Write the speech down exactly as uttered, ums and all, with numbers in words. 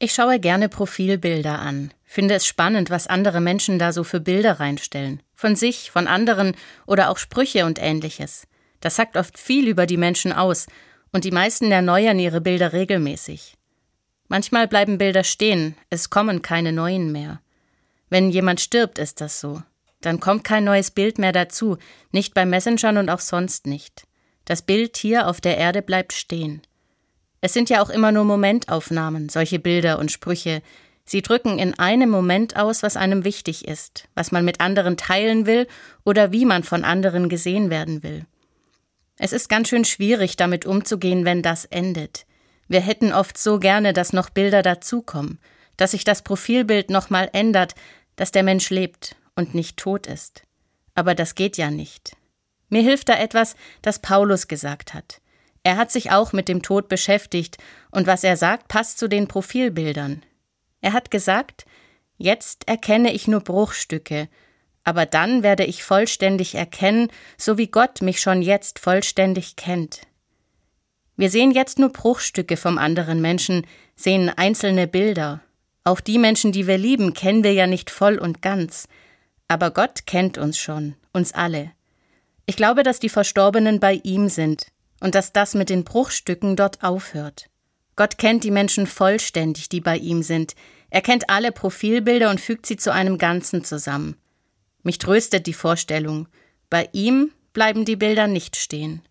Ich schaue gerne Profilbilder an, finde es spannend, was andere Menschen da so für Bilder reinstellen. Von sich, von anderen oder auch Sprüche und Ähnliches. Das sagt oft viel über die Menschen aus und die meisten erneuern ihre Bilder regelmäßig. Manchmal bleiben Bilder stehen, es kommen keine neuen mehr. Wenn jemand stirbt, ist das so. Dann kommt kein neues Bild mehr dazu, nicht bei Messengern und auch sonst nicht. Das Bild hier auf der Erde bleibt stehen. Es sind ja auch immer nur Momentaufnahmen, solche Bilder und Sprüche. Sie drücken in einem Moment aus, was einem wichtig ist, was man mit anderen teilen will oder wie man von anderen gesehen werden will. Es ist ganz schön schwierig, damit umzugehen, wenn das endet. Wir hätten oft so gerne, dass noch Bilder dazukommen, dass sich das Profilbild nochmal ändert, dass der Mensch lebt und nicht tot ist. Aber das geht ja nicht. Mir hilft da etwas, das Paulus gesagt hat. Er hat sich auch mit dem Tod beschäftigt und was er sagt, passt zu den Profilbildern. Er hat gesagt, jetzt erkenne ich nur Bruchstücke, aber dann werde ich vollständig erkennen, so wie Gott mich schon jetzt vollständig kennt. Wir sehen jetzt nur Bruchstücke vom anderen Menschen, sehen einzelne Bilder. Auch die Menschen, die wir lieben, kennen wir ja nicht voll und ganz. Aber Gott kennt uns schon, uns alle. Ich glaube, dass die Verstorbenen bei ihm sind und dass das mit den Bruchstücken dort aufhört. Gott kennt die Menschen vollständig, die bei ihm sind. Er kennt alle Profilbilder und fügt sie zu einem Ganzen zusammen. Mich tröstet die Vorstellung, bei ihm bleiben die Bilder nicht stehen.